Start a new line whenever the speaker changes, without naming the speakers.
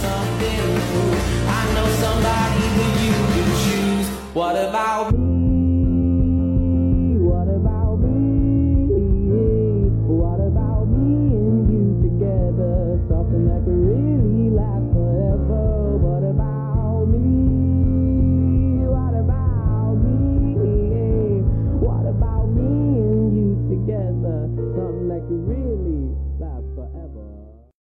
something new. I know somebody that you can choose. What about me?